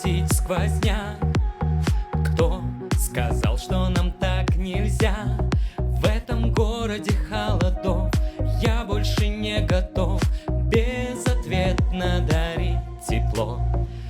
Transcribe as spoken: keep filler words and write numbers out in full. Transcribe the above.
выносить сквозняк. Кто сказал, что нам так нельзя? В этом городе холодов я больше не готов безответно дарить тепло.